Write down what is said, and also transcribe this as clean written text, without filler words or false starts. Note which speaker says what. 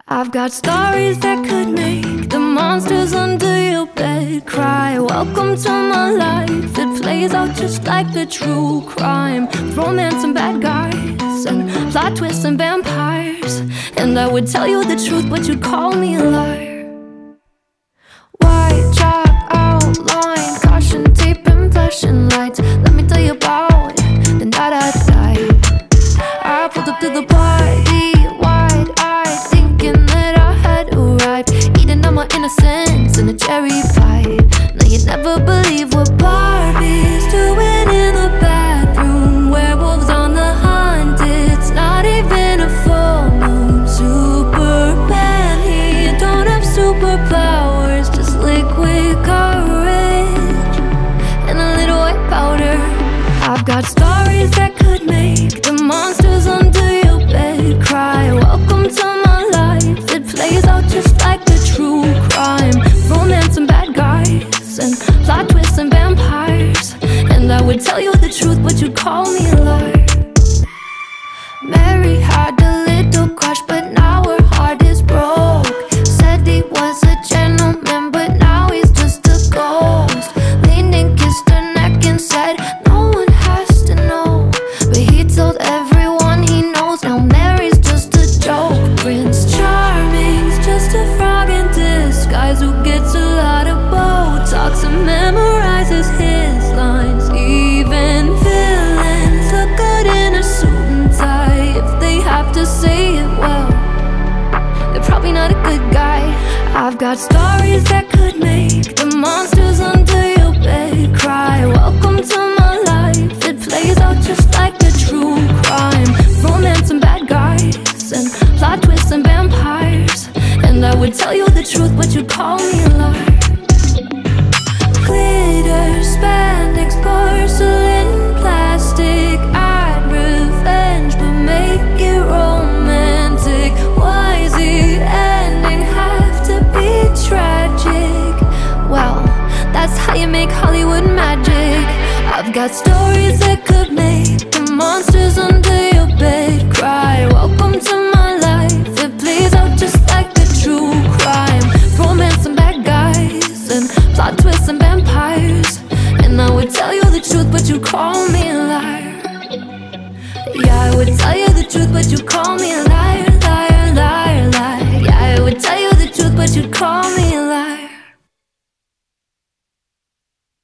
Speaker 1: I've got stories that could make the monsters under your bed cry. Welcome to my life, it plays out just like the true crime. Romance and bad guys, and plot twists and vampires. And I would tell you the truth, but you'd call me a liar. White chalk outline, caution tape and flashing lights. Let me tell you about the night I died. I pulled up to the party, wide-eyed, thinking that I had arrived, eating all my innocence in a cherry pie. Now you'd never believe what Barbie's doing in the bathroom. Werewolves on the hunt, it's not even a full moon. Superman, he don't have superpowers, just liquid courage and a little white powder. I've got stories that could make the monsters under your bed cry. Welcome to my life, it plays out just like the true crime. Romance and bad guys, and plot twists and vampires. And I would tell you the truth, but you'd call me a liar. Mary had a little crush, but now her heart is broke. Said he was a gentleman, but now he's just a ghost. Leaned and kissed her neck and said, no one has to know. But he told everyone he knows, now Mary's just a joke. Prince Charming's just a frog in disguise who gets a lot of Botox and memorizes his lines. Even villains look good in a suit and tie. If they have to say it well, they're probably not a good guy. I've got stories that could make the monsters under your bed cry. Welcome to my life, it plays out just like the true crime. Romance and bad guys, and plot twists and vampires. And I would tell you the truth, but you'd call me a liar. Glitter, spandex, porcelain, plastic. I'd revenge, but make it romantic. Why's the ending have to be tragic? Well, that's how you make Hollywood magic. I've got stories that could make the monsters under your bed cry. Welcome to my life, it plays out just like the true crime. Romance and bad guys, and plot twists and vampires. And I would tell you the truth, but you call me a liar. Yeah, I would tell you the truth, but you call me a liar, liar, liar, liar. Yeah, I would tell you the truth, but you'd call me a liar.